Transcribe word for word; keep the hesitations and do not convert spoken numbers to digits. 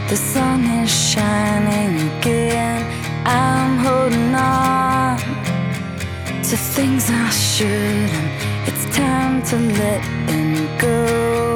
The sun is shining again. I'm holding on to things I shouldn't. It's time to let them go.